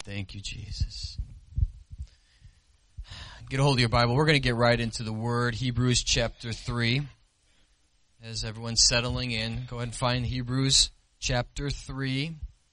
Thank you, Jesus. Get a hold of your Bible. We're going to get right into the Word. Hebrews chapter 3. As everyone's settling in, go ahead and find Hebrews chapter 3.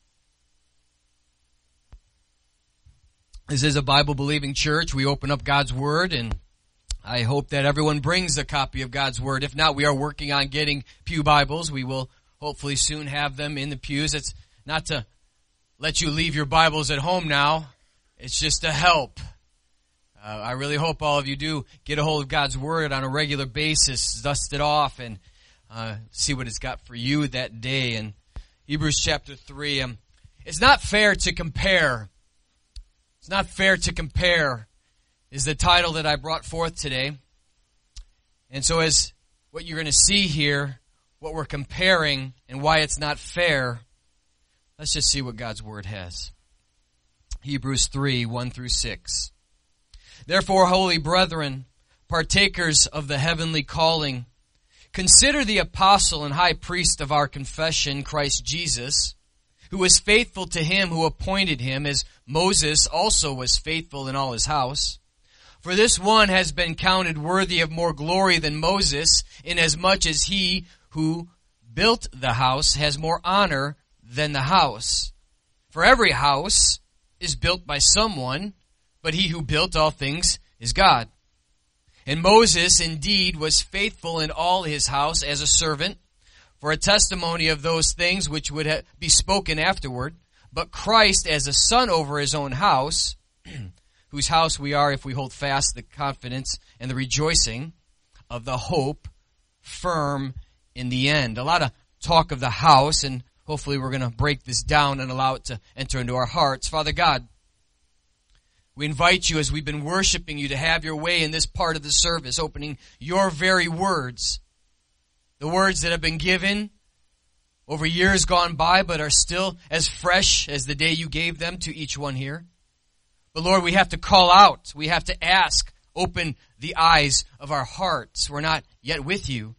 This is a Bible-believing church. We open up God's Word, and I hope that everyone brings a copy of God's Word. If not, we are working on getting pew Bibles. We will hopefully soon have them in the pews. It's not to let you leave your Bibles at home now. It's just to help. I really hope all of you do get a hold of God's Word on a regular basis, dust it off, and see what it's got for you that day. In Hebrews chapter 3, it's not fair to compare. It's not fair to compare is the title that I brought forth today. And so as what you're going to see here, what we're comparing and why it's not fair, let's just see what God's Word has. Hebrews 3, 1 through 6. Therefore, holy brethren, partakers of the heavenly calling, consider the apostle and high priest of our confession, Christ Jesus, who was faithful to him who appointed him, as Moses also was faithful in all his house. For this one has been counted worthy of more glory than Moses, inasmuch as he who built the house has more honor than the house. For every house is built by someone, but he who built all things is God. And Moses indeed was faithful in all his house as a servant, for a testimony of those things which would be spoken afterward, but Christ as a son over his own house, whose house we are if we hold fast the confidence and the rejoicing of the hope firm in the end. A lot of talk of the house, and hopefully we're going to break this down and allow it to enter into our hearts. Father God, we invite you as we've been worshiping you to have your way in this part of the service, opening your very words. The words that have been given over years gone by, but are still as fresh as the day you gave them to each one here. But Lord, we have to call out. We have to ask. Open the eyes of our hearts. We're not yet with you.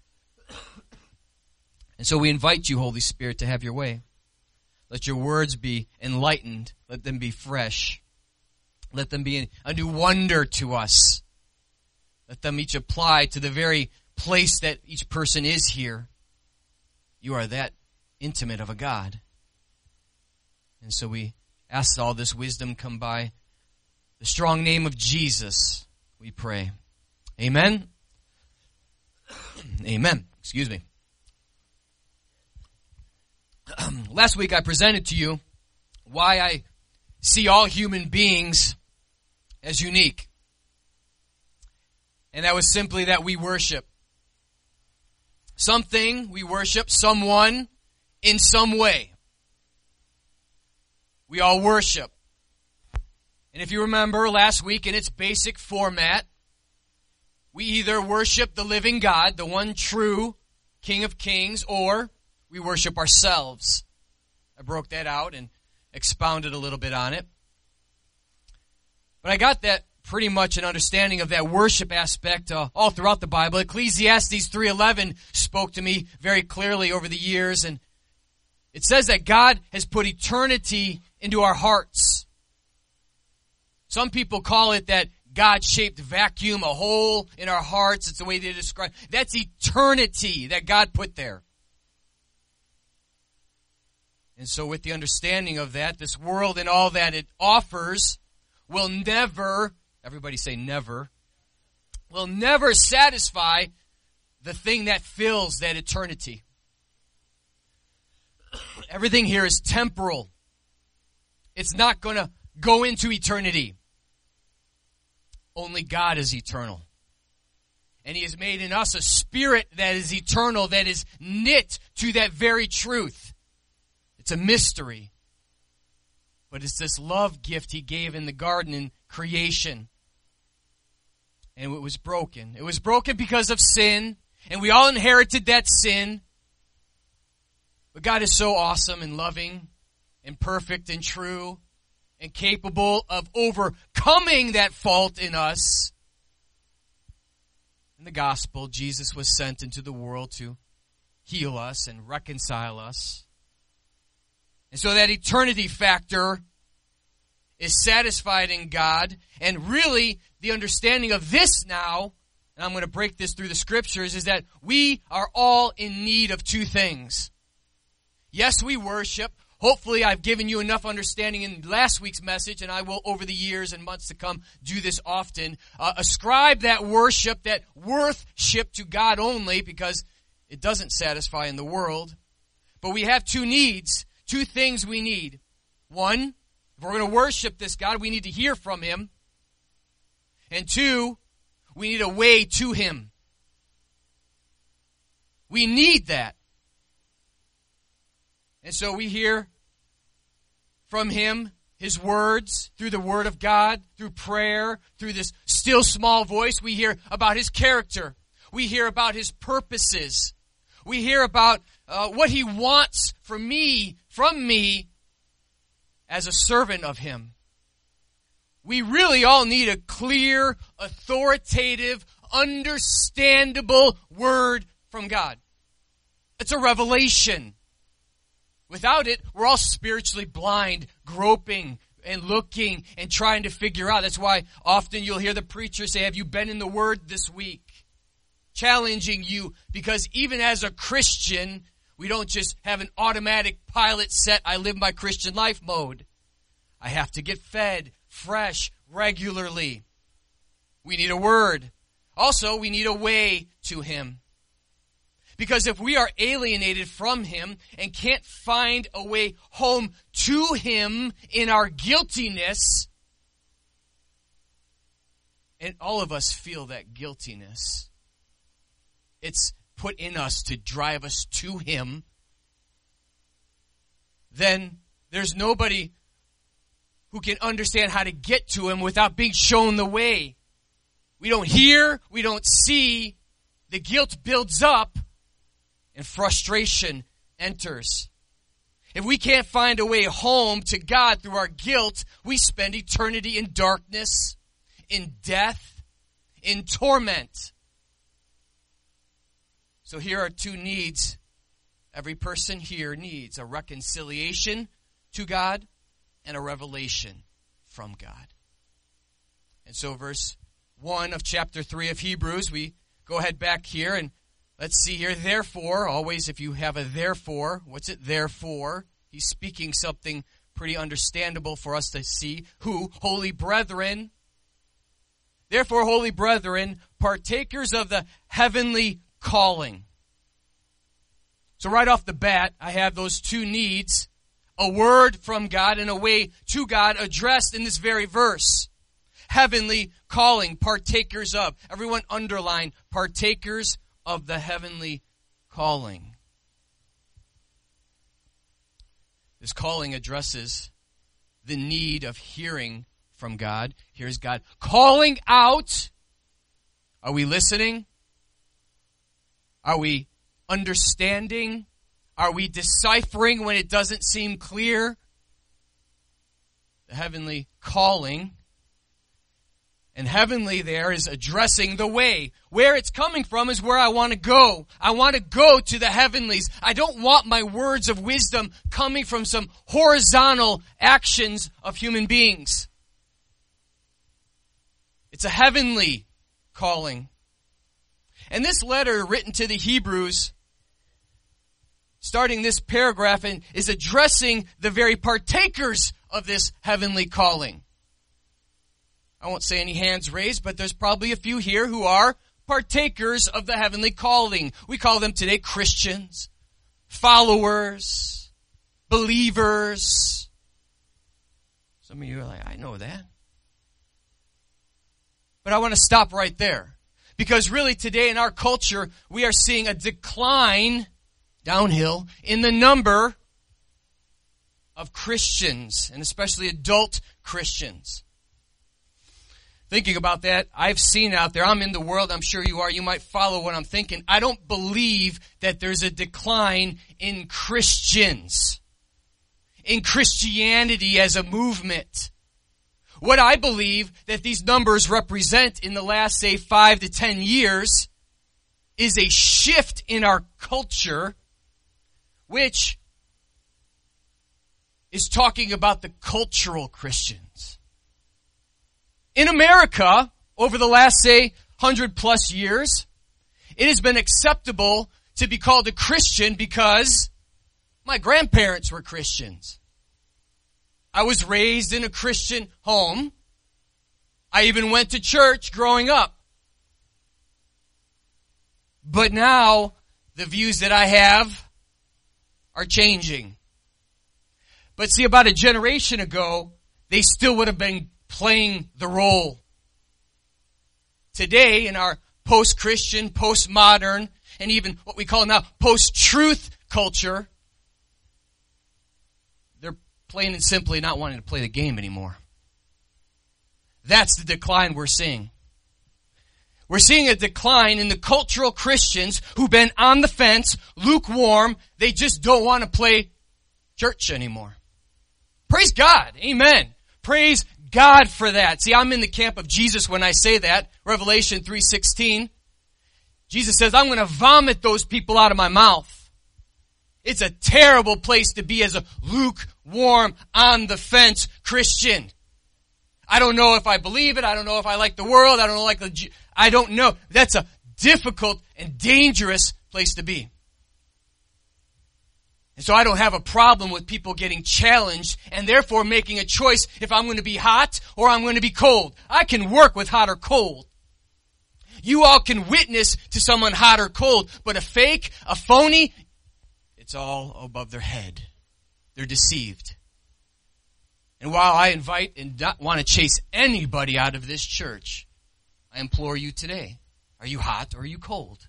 And so we invite you, Holy Spirit, to have your way. Let your words be enlightened. Let them be fresh. Let them be a new wonder to us. Let them each apply to the very place that each person is here. You are that intimate of a God. And so we ask that all this wisdom come by the strong name of Jesus, we pray. Amen? Amen. Excuse me. Last week I presented to you why I see all human beings as unique. And that was simply that we worship something, we worship someone in some way. We all worship. And if you remember last week in its basic format, we either worship the living God, the one true King of Kings, or we worship ourselves. I broke that out and expounded a little bit on it. But I got that pretty much an understanding of that worship aspect all throughout the Bible. Ecclesiastes 3:11 spoke to me very clearly over the years, and it says that God has put eternity into our hearts. Some people call it that God-shaped vacuum, a hole in our hearts. It's the way they describe it. That's eternity that God put there. And so with the understanding of that, this world and all that it offers will never, everybody say never, will never satisfy the thing that fills that eternity. Everything here is temporal. It's not going to go into eternity. Only God is eternal. And He has made in us a spirit that is eternal, that is knit to that very truth. It's a mystery. But it's this love gift He gave in the garden in creation. And it was broken. It was broken because of sin. And we all inherited that sin. But God is so awesome and loving and perfect and true and capable of overcoming that fault in us. In the gospel, Jesus was sent into the world to heal us and reconcile us. And so that eternity factor is satisfied in God. And really, the understanding of this now, and I'm going to break this through the scriptures, is that we are all in need of two things. Yes, we worship. Hopefully, I've given you enough understanding in last week's message, and I will, over the years and months to come, do this often. Ascribe that worship, that worship to God only, because it doesn't satisfy in the world. But we have two needs, two things we need. One, if we're going to worship this God, we need to hear from Him. And two, we need a way to Him. We need that. And so we hear from Him, His words, through the Word of God, through prayer, through this still small voice. We hear about His character. We hear about His purposes. We hear about what He wants from me as a servant of Him. We really all need a clear, authoritative, understandable word from God. It's a revelation. Without it, we're all spiritually blind, groping and looking and trying to figure out. That's why often you'll hear the preacher say, have you been in the Word this week? Challenging you, because even as a Christian, we don't just have an automatic pilot set, I live my Christian life mode. I have to get fed fresh regularly. We need a word. Also, we need a way to Him. Because if we are alienated from Him and can't find a way home to Him in our guiltiness, and all of us feel that guiltiness, it's put in us to drive us to Him, then there's nobody who can understand how to get to Him without being shown the way. We don't hear, we don't see, the guilt builds up, and frustration enters. If we can't find a way home to God through our guilt, we spend eternity in darkness, in death, in torment. So here are two needs every person here needs: a reconciliation to God and a revelation from God. And so verse 1 of chapter 3 of Hebrews, we go ahead back here and let's see here. Therefore, always if you have a therefore, what's it there for? He's speaking something pretty understandable for us to see. Who? Holy brethren. Therefore, holy brethren, partakers of the heavenly calling. So right off the bat, I have those two needs, a word from God and a way to God addressed in this very verse. Heavenly calling, partakers of. Everyone underline, partakers of the heavenly calling. This calling addresses the need of hearing from God. Here's God calling out. Are we listening? Are we understanding? Are we deciphering when it doesn't seem clear? The heavenly calling. And heavenly there is addressing the way. Where it's coming from is where I want to go. I want to go to the heavenlies. I don't want my words of wisdom coming from some horizontal actions of human beings. It's a heavenly calling. And this letter written to the Hebrews, starting this paragraph, and is addressing the very partakers of this heavenly calling. I won't say any hands raised, but there's probably a few here who are partakers of the heavenly calling. We call them today Christians, followers, believers. Some of you are like, I know that. But I want to stop right there. Because really today in our culture, we are seeing a decline, downhill, in the number of Christians, and especially adult Christians. Thinking about that, I've seen out there, I'm in the world, I'm sure you are, you might follow what I'm thinking. I don't believe that there's a decline in Christians, in Christianity as a movement. What I believe that these numbers represent in the last, say, 5 to 10 years is a shift in our culture, which is talking about the cultural Christians. In America, over the last, say, 100 plus years, it has been acceptable to be called a Christian because my grandparents were Christians. I was raised in a Christian home. I even went to church growing up. But now, the views that I have are changing. But see, about a generation ago, they still would have been playing the role. Today, in our post-Christian, post-modern, and even what we call now post-truth culture, they're plain and simply not wanting to play the game anymore. That's the decline we're seeing. We're seeing a decline in the cultural Christians who've been on the fence, lukewarm. They just don't want to play church anymore. Praise God. Amen. Praise God for that. See, I'm in the camp of Jesus when I say that. Revelation 3:16. Jesus says, I'm going to vomit those people out of my mouth. It's a terrible place to be as a lukewarm, on the fence Christian. I don't know if I believe it. I don't know if I like the world. I don't know. That's a difficult and dangerous place to be. And so I don't have a problem with people getting challenged and therefore making a choice if I'm going to be hot or I'm going to be cold. I can work with hot or cold. You all can witness to someone hot or cold, but a fake, a phony, it's all above their head. They're deceived. And while I invite and not want to chase anybody out of this church, I implore you today, are you hot or are you cold?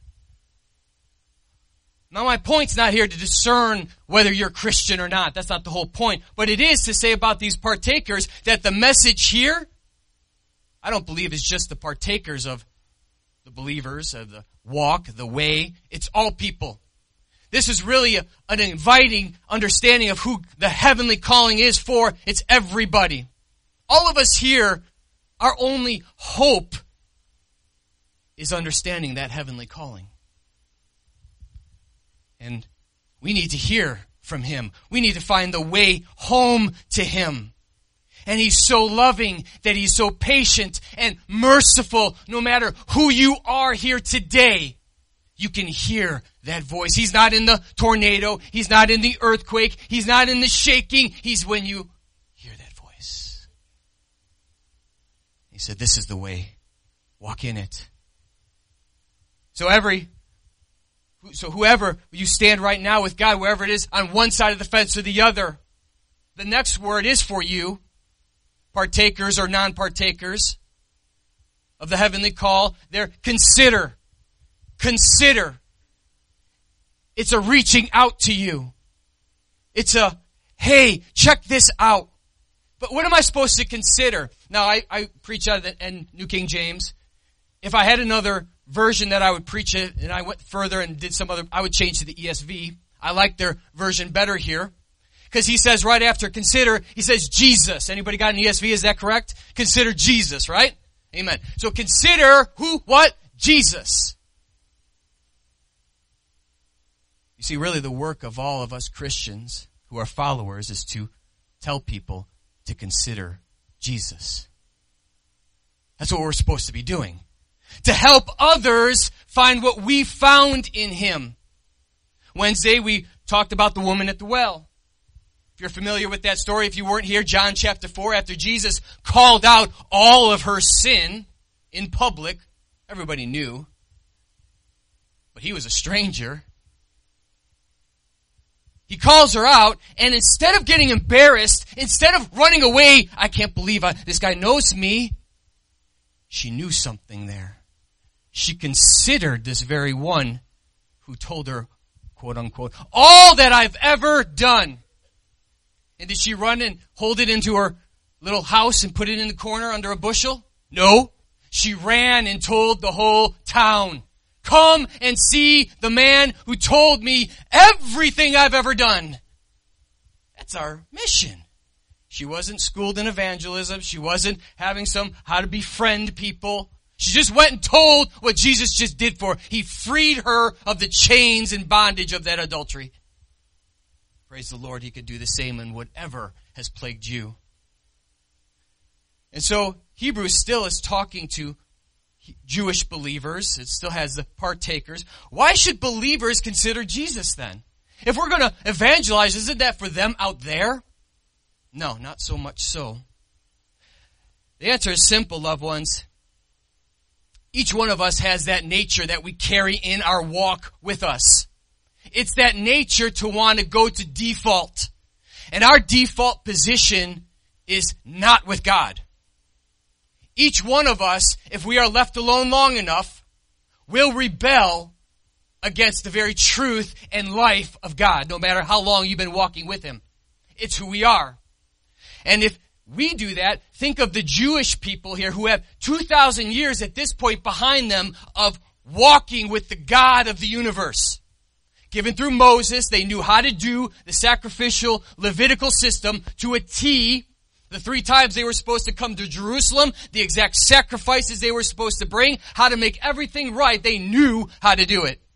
Now my point's not here to discern whether you're Christian or not. That's not the whole point. But it is to say about these partakers that the message here, I don't believe is just the partakers of the believers, of the walk, the way. It's all people. This is really an inviting understanding of who the heavenly calling is for. It's everybody. All of us here, our only hope is understanding that heavenly calling. And we need to hear from Him. We need to find the way home to Him. And He's so loving that He's so patient and merciful. No matter who you are here today, you can hear that voice. He's not in the tornado. He's not in the earthquake. He's not in the shaking. He's when you hear that voice. He said, this is the way. Walk in it. So whoever you stand right now with God, wherever it is, on one side of the fence or the other, the next word is for you, partakers or non-partakers of the heavenly call. They're consider. Consider. It's a reaching out to you. It's a, hey, check this out. But what am I supposed to consider? Now, I preach out of the New King James. If I had another version that I would preach it, and I went further and did some other, I would change to the ESV. I like their version better here. Because he says right after consider, he says Jesus. Anybody got an ESV? Is that correct? Consider Jesus, right? Amen. So consider who, what? Jesus. You see, really the work of all of us Christians who are followers is to tell people to consider Jesus. That's what we're supposed to be doing. To help others find what we found in Him. Wednesday, we talked about the woman at the well. If you're familiar with that story, if you weren't here, John chapter 4, after Jesus called out all of her sin in public, everybody knew. But He was a stranger. He calls her out, and instead of getting embarrassed, instead of running away, I can't believe this guy knows me, she knew something there. She considered this very one who told her, quote unquote, all that I've ever done. And did she run and hold it into her little house and put it in the corner under a bushel? No. She ran and told the whole town, come and see the man who told me everything I've ever done. That's our mission. She wasn't schooled in evangelism. She wasn't having how to befriend people. She just went and told what Jesus just did for her. He freed her of the chains and bondage of that adultery. Praise the Lord, he could do the same in whatever has plagued you. And so Hebrews still is talking to Jewish believers. It still has the partakers. Why should believers consider Jesus then? If we're going to evangelize, isn't that for them out there? No, not so much so. The answer is simple, loved ones. Each one of us has that nature that we carry in our walk with us. It's that nature to want to go to default. And our default position is not with God. Each one of us, if we are left alone long enough, will rebel against the very truth and life of God, no matter how long you've been walking with Him. It's who we are. And if we do that, think of the Jewish people here who have 2,000 years at this point behind them of walking with the God of the universe. Given through Moses, they knew how to do the sacrificial Levitical system to a T. The 3 times they were supposed to come to Jerusalem, the exact sacrifices they were supposed to bring, how to make everything right, they knew how to do it.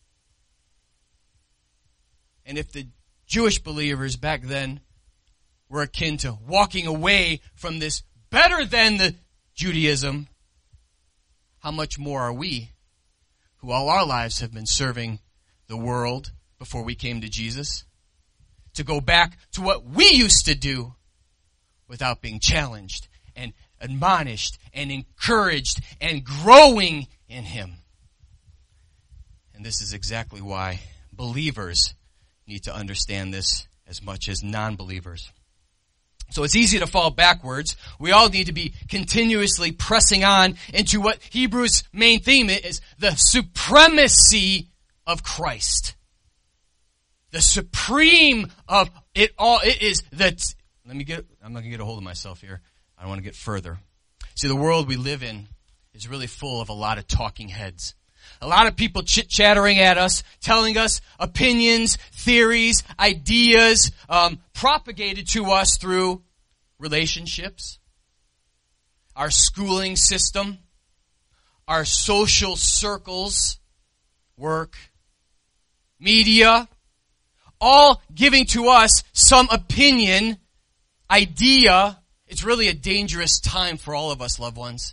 And if the Jewish believers back then were akin to walking away from this better than the Judaism, how much more are we, who all our lives have been serving the world before we came to Jesus, to go back to what we used to do without being challenged and admonished and encouraged and growing in Him. And this is exactly why believers need to understand this as much as non-believers. So it's easy to fall backwards. We all need to be continuously pressing on into what Hebrews' main theme is, the supremacy of Christ. The supreme of it all. It is that. I'm not going to get a hold of myself here. I don't want to get further. See, the world we live in is really full of a lot of talking heads. A lot of people chit-chattering at us, telling us opinions, theories, ideas, propagated to us through relationships, our schooling system, our social circles, work, media, all giving to us some opinion, idea. It's really a dangerous time for all of us, loved ones.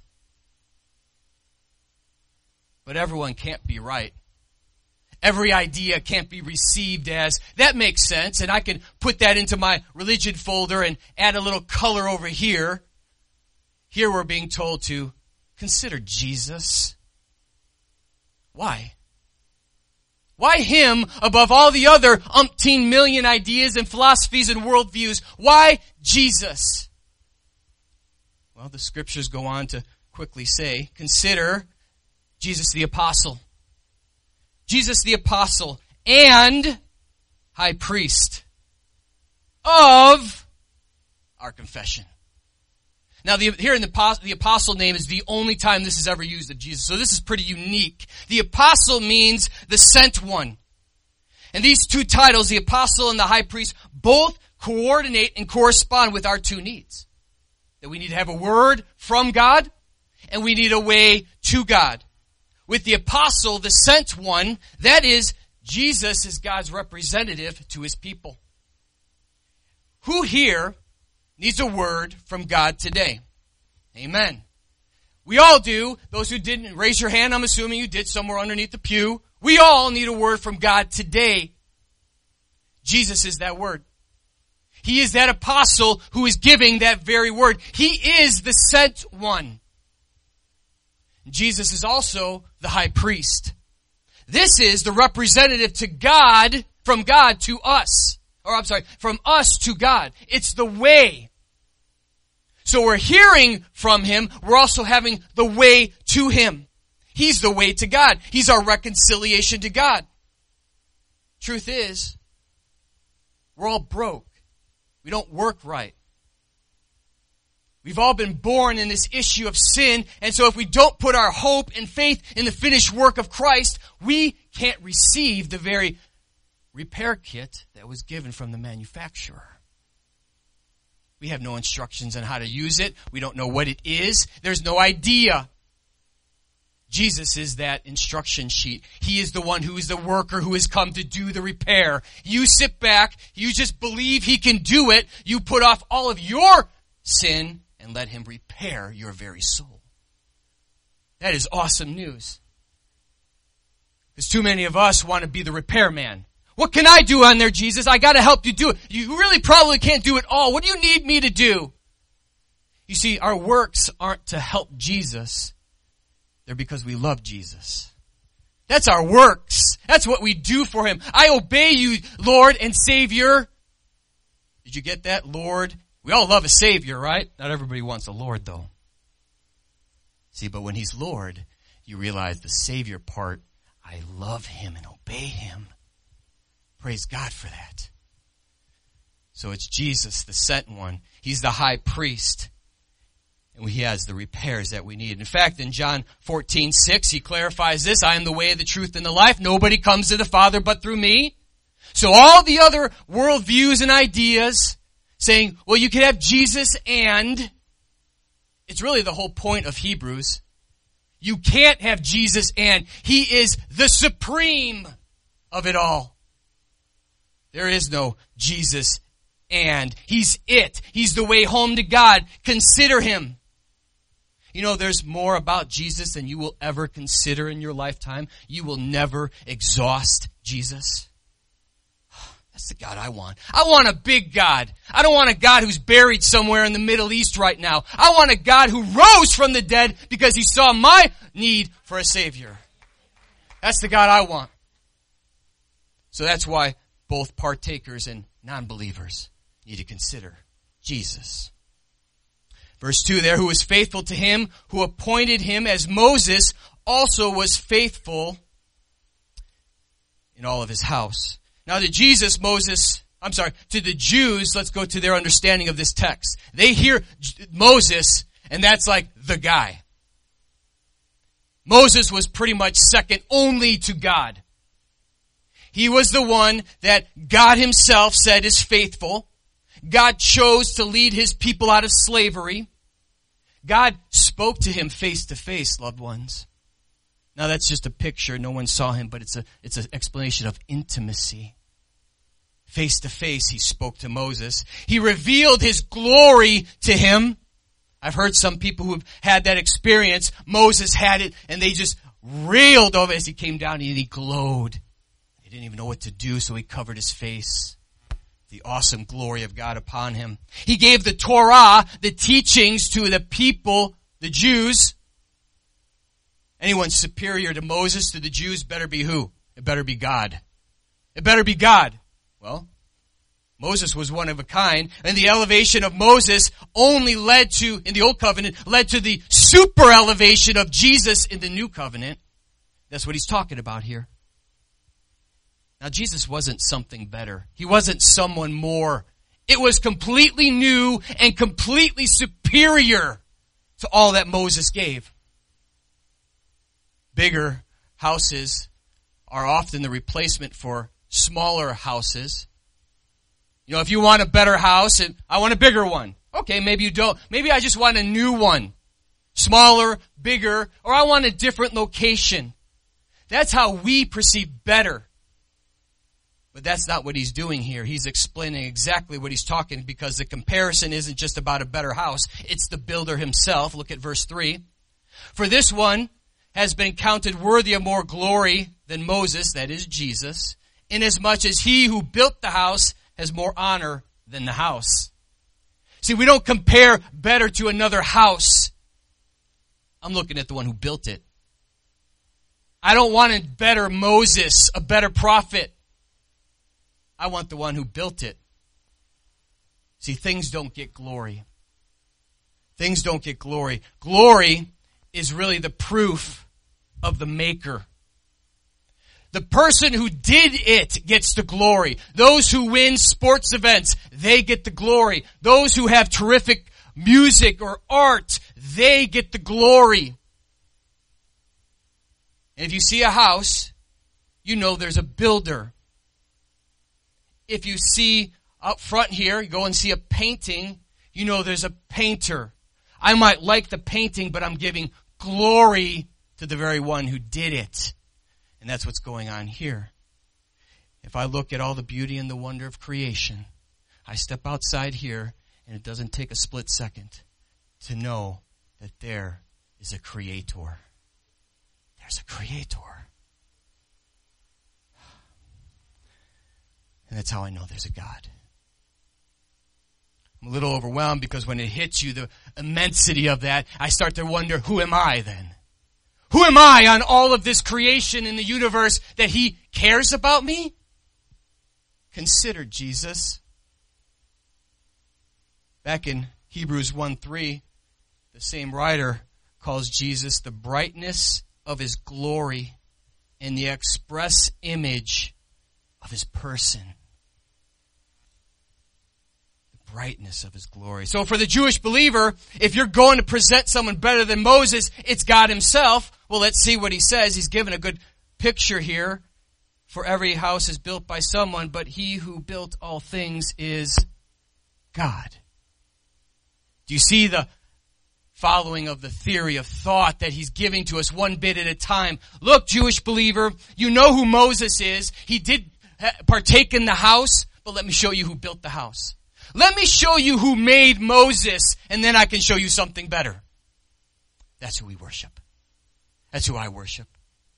But everyone can't be right. Every idea can't be received as, that makes sense, and I can put that into my religion folder and add a little color over here. Here we're being told to consider Jesus. Why? Why Him above all the other umpteen million ideas and philosophies and worldviews? Why Jesus? Well, the scriptures go on to quickly say, consider Jesus the Apostle. Jesus the Apostle and High Priest of our confession. Now, here in the Apostle name is the only time this is ever used of Jesus. So this is pretty unique. The Apostle means the sent one. And these 2 titles, the Apostle and the High Priest, both coordinate and correspond with our 2 needs. That we need to have a word from God, and we need a way to God. With the Apostle, the sent one, that is, Jesus is God's representative to His people. Who here needs a word from God today? Amen. We all do. Those who didn't, raise your hand. I'm assuming you did somewhere underneath the pew. We all need a word from God today. Jesus is that word. He is that apostle who is giving that very word. He is the sent one. Jesus is also the high priest. This is the representative to God, from God to us. From us to God. It's the way. So we're hearing from Him. We're also having the way to Him. He's the way to God. He's our reconciliation to God. Truth is, we're all broke. We don't work right. We've all been born in this issue of sin, and so if we don't put our hope and faith in the finished work of Christ, we can't receive the very repair kit that was given from the manufacturer. We have no instructions on how to use it. We don't know what it is. There's no idea. Jesus is that instruction sheet. He is the one who is the worker who has come to do the repair. You sit back, you just believe He can do it, you put off all of your sin and let Him repair your very soul. That is awesome news. Because too many of us want to be the repairman. What can I do on there, Jesus? I got to help you do it. You really probably can't do it all. What do you need me to do? You see, our works aren't to help Jesus. They're because we love Jesus. That's our works. That's what we do for Him. I obey you, Lord and Savior. Did you get that, Lord? We all love a Savior, right? Not everybody wants a Lord, though. See, but when He's Lord, you realize the Savior part, I love Him and obey Him. Praise God for that. So it's Jesus, the sent one. He's the high priest. And He has the repairs that we need. In fact, in John 14:6, He clarifies this. I am the way, the truth, and the life. Nobody comes to the Father but through me. So all the other worldviews and ideas saying, well, you can have Jesus and... It's really the whole point of Hebrews. You can't have Jesus and. He is the supreme of it all. There is no Jesus and. He's it. He's the way home to God. Consider Him. You know, there's more about Jesus than you will ever consider in your lifetime. You will never exhaust Jesus. That's the God I want. I want a big God. I don't want a God who's buried somewhere in the Middle East right now. I want a God who rose from the dead because He saw my need for a Savior. That's the God I want. So that's why both partakers and non-believers need to consider Jesus. Verse 2 there, who was faithful to Him who appointed him, as Moses also was faithful in all of his house. Now to the Jews, let's go to their understanding of this text. They hear Moses, and that's like the guy. Moses was pretty much second only to God. He was the one that God Himself said is faithful. God chose to lead His people out of slavery. God spoke to him face to face, loved ones. Now that's just a picture. No one saw Him, but it's an explanation of intimacy. Face to face, He spoke to Moses. He revealed His glory to him. I've heard some people who've had that experience. Moses had it, and they just railed over as He came down, and He glowed. He didn't even know what to do, so He covered His face. The awesome glory of God upon him. He gave the Torah, the teachings to the people, the Jews. Anyone superior to Moses, to the Jews, better be who? It better be God. It better be God. Well, Moses was one of a kind, and the elevation of Moses only led to, in the Old Covenant, led to the super elevation of Jesus in the New Covenant. That's what He's talking about here. Now, Jesus wasn't something better. He wasn't someone more. It was completely new and completely superior to all that Moses gave. Bigger houses are often the replacement for smaller houses. You know, if you want a better house, and I want a bigger one. Okay, maybe you don't. Maybe I just want a new one. Smaller, bigger, or I want a different location. That's how we perceive better. But that's not what He's doing here. He's explaining exactly what He's talking, because the comparison isn't just about a better house. It's the builder himself. Look at verse 3. For this one has been counted worthy of more glory than Moses, that is Jesus, inasmuch as he who built the house has more honor than the house. See, we don't compare better to another house. I'm looking at the one who built it. I don't want a better Moses, a better prophet. I want the one who built it. See, things don't get glory. Things don't get glory. Glory is really the proof of the maker. The person who did it gets the glory. Those who win sports events, they get the glory. Those who have terrific music or art, they get the glory. And if you see a house, you know there's a builder. If you see up front here, you go and see a painting, you know there's a painter. I might like the painting, but I'm giving glory to the very one who did it. And that's what's going on here. If I look at all the beauty and the wonder of creation, I step outside here, and it doesn't take a split second to know that there is a creator. There's a creator. And that's how I know there's a God. I'm a little overwhelmed because when it hits you, the immensity of that, I start to wonder, who am I then? Who am I on all of this creation in the universe that he cares about me? Consider Jesus. Back in Hebrews 1:3, the same writer calls Jesus the brightness of his glory and the express image of his person. The brightness of his glory. So for the Jewish believer, if you're going to present someone better than Moses, it's God himself. Well, let's see what he says. He's given a good picture here. For every house is built by someone, but he who built all things is God. Do you see the following of the theory of thought that he's giving to us one bit at a time? Look, Jewish believer, you know who Moses is. He did partake in the house, but let me show you who built the house. Let me show you who made Moses, and then I can show you something better. That's who we worship. That's who I worship.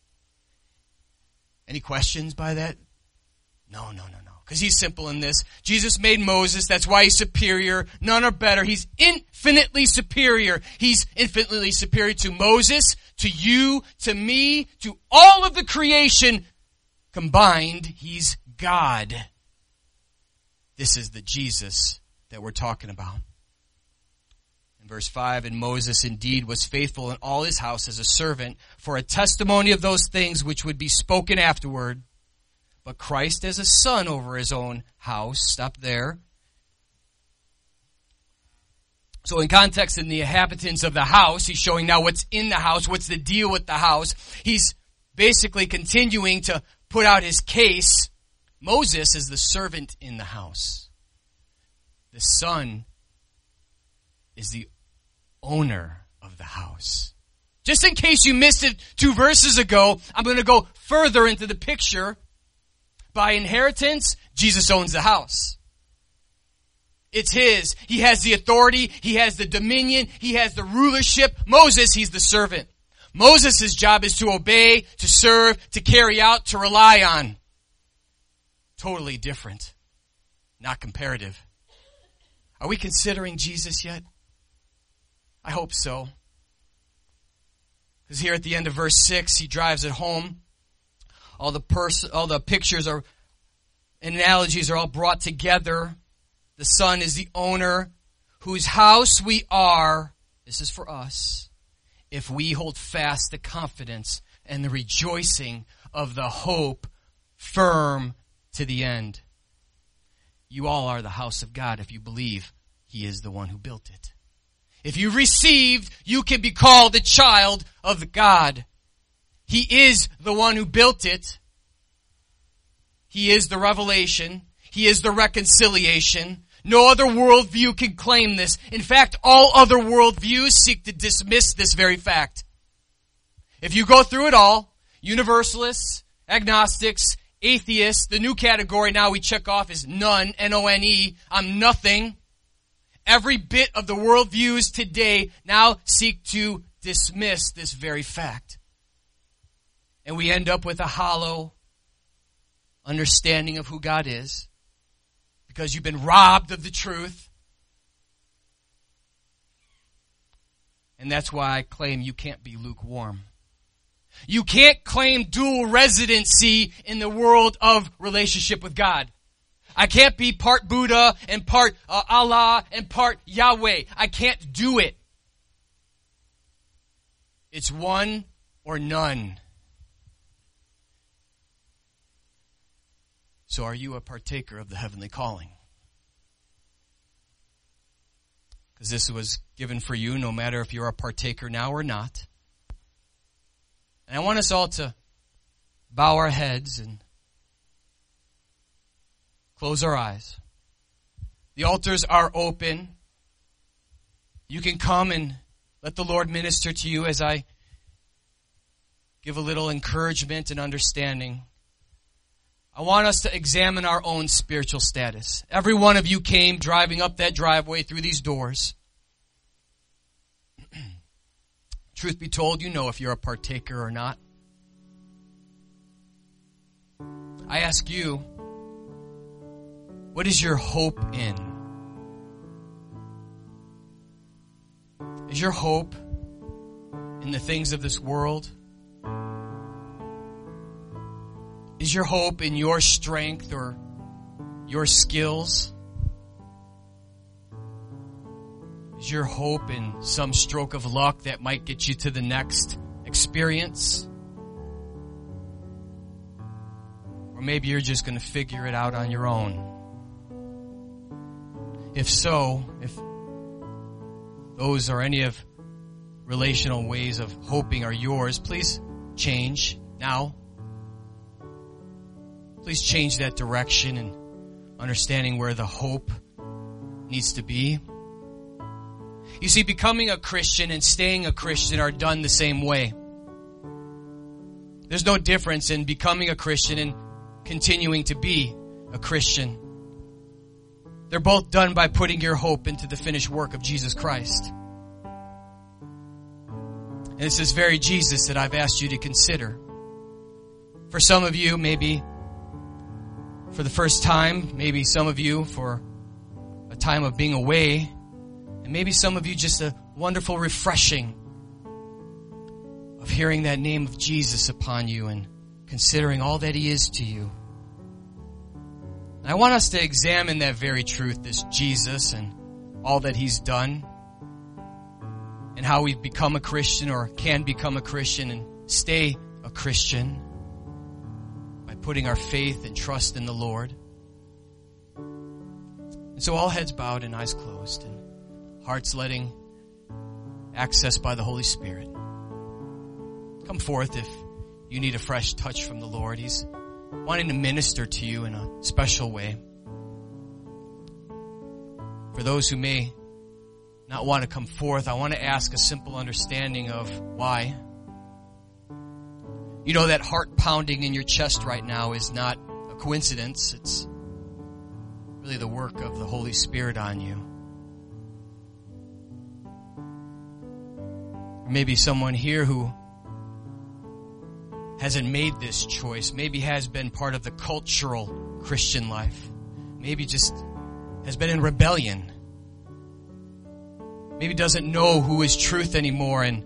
Any questions by that? No. Because he's simple in this. Jesus made Moses. That's why he's superior. None are better. He's infinitely superior. He's infinitely superior to Moses, to you, to me, to all of the creation combined. He's God. This is the Jesus that we're talking about. In verse 5, and Moses indeed was faithful in all his house as a servant for a testimony of those things which would be spoken afterward. But Christ as a son over his own house. Stop there. So in context, in the inhabitants of the house, he's showing now what's in the house, what's the deal with the house. He's basically continuing to put out his case. Moses is the servant in the house. The son is the owner of the house. Just in case you missed it 2 verses ago, I'm going to go further into the picture. By inheritance, Jesus owns the house. It's his. He has the authority. He has the dominion. He has the rulership. Moses, he's the servant. Moses' job is to obey, to serve, to carry out, to rely on. Totally different. Not comparative. Are we considering Jesus yet? I hope so. Because here at the end of verse 6, he drives it home. All the pictures and analogies are all brought together. The Son is the owner, whose house we are. This is for us. If we hold fast the confidence and the rejoicing of the hope firm to the end. You all are the house of God if you believe he is the one who built it. If you received, you can be called a child of God. He is the one who built it. He is the revelation. He is the reconciliation. No other worldview can claim this. In fact, all other worldviews seek to dismiss this very fact. If you go through it all, universalists, agnostics, atheists, the new category now we check off is none, N-O-N-E, I'm nothing. Every bit of the worldviews today now seek to dismiss this very fact. And we end up with a hollow understanding of who God is because you've been robbed of the truth. And that's why I claim you can't be lukewarm. You can't claim dual residency in the world of relationship with God. I can't be part Buddha and part Allah and part Yahweh. I can't do it. It's one or none. So are you a partaker of the heavenly calling? Because this was given for you no matter if you're a partaker now or not. And I want us all to bow our heads and close our eyes. The altars are open. You can come and let the Lord minister to you as I give a little encouragement and understanding, I want us to examine our own spiritual status. Every one of you came driving up that driveway through these doors. Truth be told, you know if you're a partaker or not. I ask you, what is your hope in? Is your hope in the things of this world? Is your hope in your strength or your skills? Is your hope in some stroke of luck that might get you to the next experience? Or maybe you're just going to figure it out on your own. If so, if those are any of relational ways of hoping are yours, please change now. Please change that direction and understanding where the hope needs to be. You see, becoming a Christian and staying a Christian are done the same way. There's no difference in becoming a Christian and continuing to be a Christian. They're both done by putting your hope into the finished work of Jesus Christ. And it's this very Jesus that I've asked you to consider. For some of you, maybe for the first time, maybe some of you for a time of being away, and maybe some of you just a wonderful refreshing of hearing that name of Jesus upon you and considering all that He is to you. And I want us to examine that very truth, this Jesus and all that He's done, and how we've become a Christian or can become a Christian and stay a Christian by putting our faith and trust in the Lord. And so all heads bowed and eyes closed and hearts letting access by the Holy Spirit. Come forth if you need a fresh touch from the Lord. He's wanting to minister to you in a special way. For those who may not want to come forth, I want to ask a simple understanding of why. You know that heart pounding in your chest right now is not a coincidence. It's really the work of the Holy Spirit on you. Or maybe someone here who hasn't made this choice, maybe has been part of the cultural Christian life, maybe just has been in rebellion, maybe doesn't know who is truth anymore. And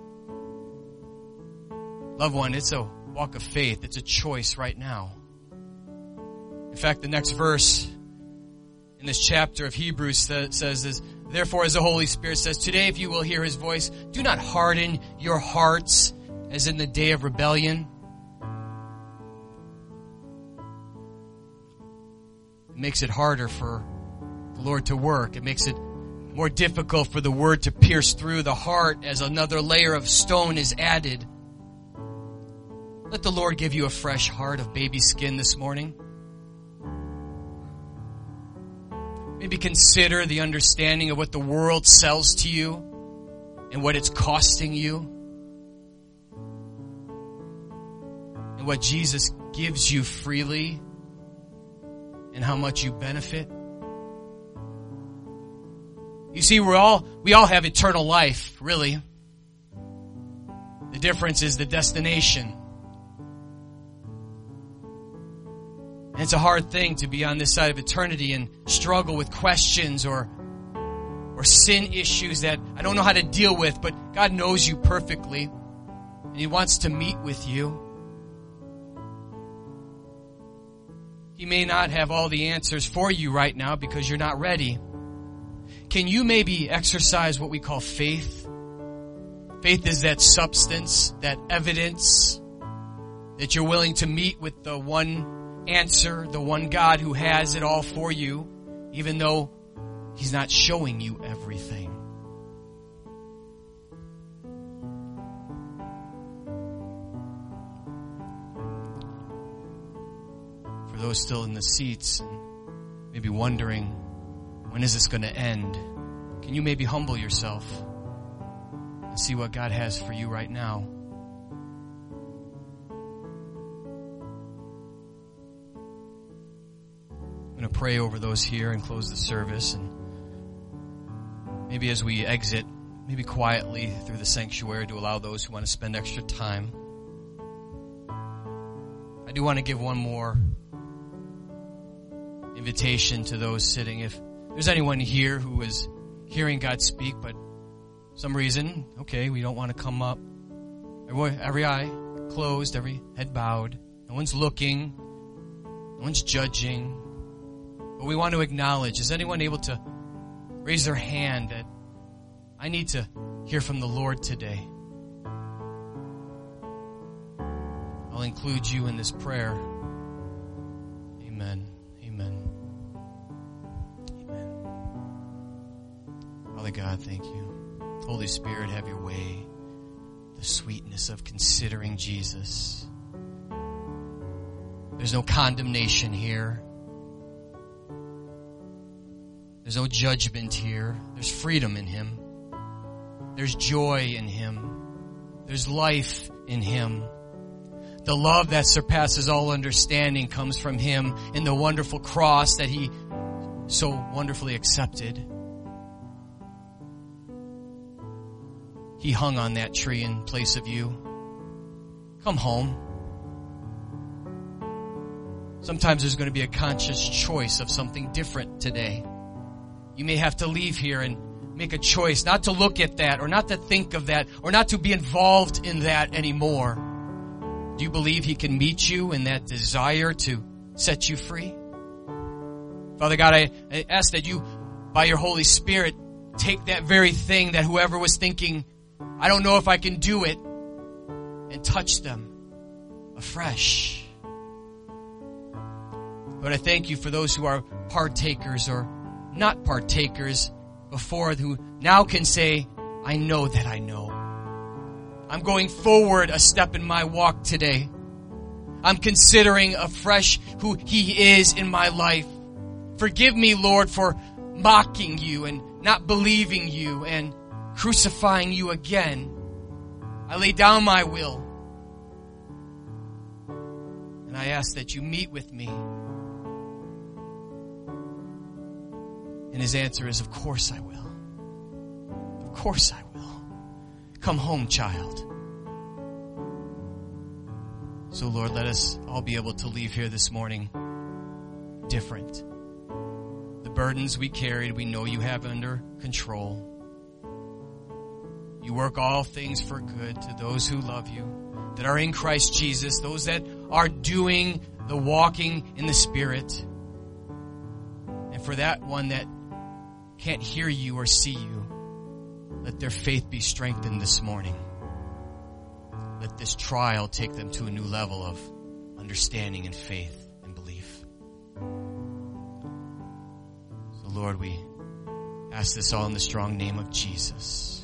loved one, it's a walk of faith. It's a choice right now. In fact, the next verse in this chapter of Hebrews says this: therefore, as the Holy Spirit says, today if you will hear His voice, do not harden your hearts as in the day of rebellion. It makes it harder for the Lord to work. It makes it more difficult for the word to pierce through the heart as another layer of stone is added. Let the Lord give you a fresh heart of baby skin this morning. Maybe consider the understanding of what the world sells to you and what it's costing you, and what Jesus gives you freely and how much you benefit. You see, we all have eternal life, really. The difference is the destination. And it's a hard thing to be on this side of eternity and struggle with questions or sin issues that I don't know how to deal with, but God knows you perfectly, and He wants to meet with you. He may not have all the answers for you right now because you're not ready. Can you maybe exercise what we call faith? Faith is that substance, that evidence that you're willing to meet with the one answer, the one God who has it all for you, even though He's not showing you everything. For those still in the seats and maybe wondering, when is this going to end? Can you maybe humble yourself and see what God has for you right now? I'm going to pray over those here and close the service. And maybe as we exit, maybe quietly through the sanctuary to allow those who want to spend extra time. I do want to give one more invitation to those sitting. If there's anyone here who is hearing God speak, but some reason, okay, we don't want to come up. Every eye closed, every head bowed. No one's looking. No one's judging. But we want to acknowledge, is anyone able to raise their hand that I need to hear from the Lord today? I'll include you in this prayer. Amen. Amen. Amen. Father God, thank you. Holy Spirit, have your way. The sweetness of considering Jesus. There's no condemnation here. There's no judgment here. There's freedom in Him. There's joy in Him. There's life in Him. The love that surpasses all understanding comes from Him in the wonderful cross that He so wonderfully accepted. He hung on that tree in place of you. Come home. Sometimes there's going to be a conscious choice of something different today. You may have to leave here and make a choice not to look at that or not to think of that or not to be involved in that anymore. Do you believe He can meet you in that desire to set you free? Father God, I ask that you, by your Holy Spirit, take that very thing that whoever was thinking, I don't know if I can do it, and touch them afresh. But I thank you for those who are partakers or not partakers before, who now can say, I know that I know. I'm going forward a step in my walk today. I'm considering afresh who He is in my life. Forgive me, Lord, for mocking you and not believing you and crucifying you again. I lay down my will. And I ask that you meet with me. And His answer is, of course I will. Of course I will. Come home, child. So Lord, let us all be able to leave here this morning different. The burdens we carried, we know you have under control. You work all things for good to those who love you, that are in Christ Jesus, those that are doing the walking in the Spirit. And for that one that can't hear you or see you, let their faith be strengthened this morning. Let this trial take them to a new level of understanding and faith and belief. So Lord, we ask this all in the strong name of Jesus.